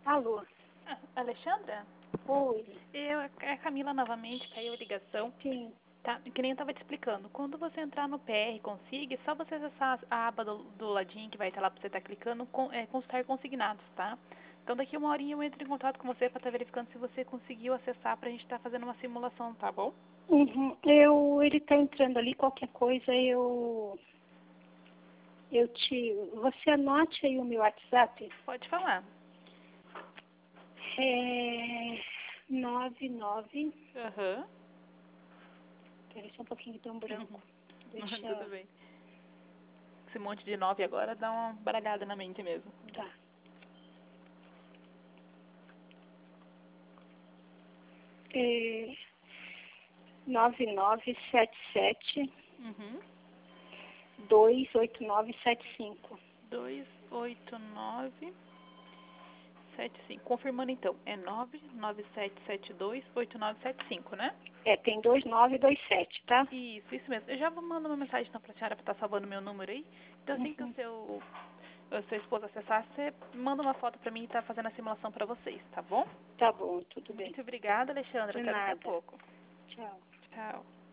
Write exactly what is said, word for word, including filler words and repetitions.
Alô? Ah, Alexandra? Oi. Eu, é a Camila novamente, caiu a ligação. Sim. Tá, que nem eu estava te explicando. Quando você entrar no P R Consiga, é só você acessar a aba do, do ladinho que vai estar lá para você estar clicando, com, é, consultar consignados, tá? Então daqui uma horinha eu entro em contato com você para estar verificando se você conseguiu acessar para a gente estar fazendo uma simulação, tá bom? Uhum. Eu, ele tá entrando ali, qualquer coisa eu, eu te, você anote aí o meu WhatsApp. Pode falar. É nove nove, Aham. peraí só um pouquinho, deu um branco. Tudo Deixa, bem. Esse monte de nove agora dá uma baralhada na mente mesmo. tá. É nove nove sete sete, Uhum. dois oito nove sete cinco. dois oito nove sete cinco. Confirmando então, é nove nove sete sete dois oito nove sete cinco, né? É, tem dois nove dois sete, tá? Isso, isso mesmo. Eu já vou mandar uma mensagem então pra senhora pra estar salvando meu número aí. Então assim que o Uhum. seu, o seu esposo acessar, você manda uma foto pra mim e tá fazendo a simulação pra vocês, tá bom? Tá bom, tudo bem. Muito obrigada, Alexandra. De Até daqui a nada. pouco. Tchau. Tchau.